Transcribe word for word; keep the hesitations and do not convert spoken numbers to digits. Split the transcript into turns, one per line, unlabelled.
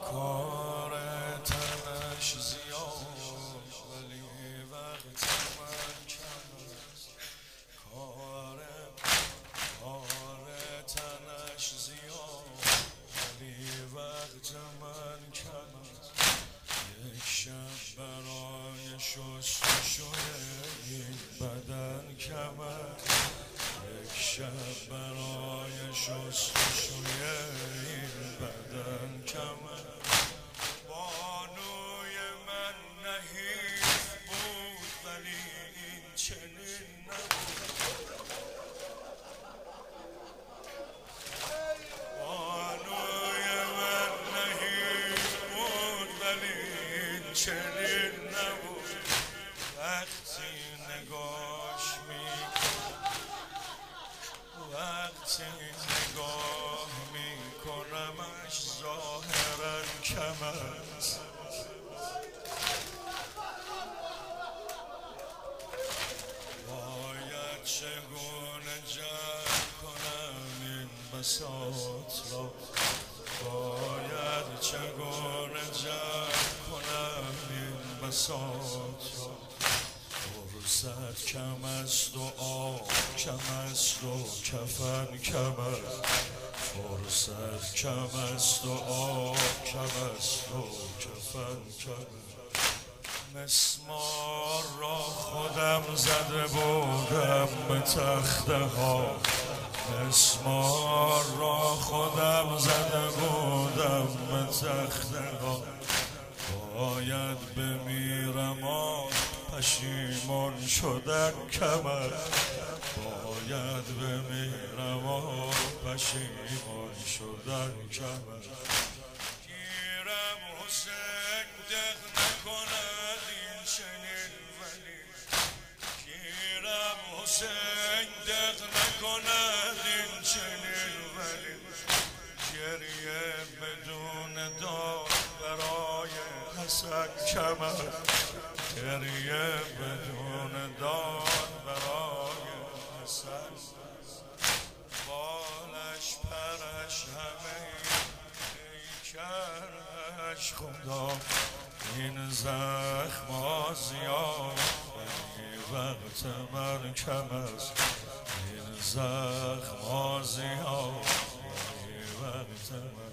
کار تنش زیاد ولی وقت من کم است. کار کار تنش زیاد ولی وقت من کم است. یک شب برای شستشوی این بدن کم است. یک شب برای شستشوی این بدن کم است. بانوی من نحیف بود ولی این چنین نبود. بانوی من نحیف بود ولی این چنین نبود. وقتی نگاش می وقتی نگاه می کنمش ظاهرا کم است. باید چگونه جمع کنم این بساط را. باید چگونه جمع کنم این بساط را. فرصت کم است و آب کم است و کفن کم است. فرصت کم است و آب کم است و کفن کم است. مسمار را خودم زده بودم به تخته ها. مسمار را خودم زده بودم به تخته ها. باید بمیرم آن پشیمان شدن کم است. باید بمیرم آن پشیمان شدن کم است. گیرم حسین دق نکند این چنین ولی. گیرم حسین دق نکند این چنین ولی. گریه بدون داد برای حسن کم است. گریه بدون داد برای حسن. بالش پرش همه پیکرش خدا. این زخم ها زیاد ولی وقت من کم است. این زخم ها زیاد ولی وقت من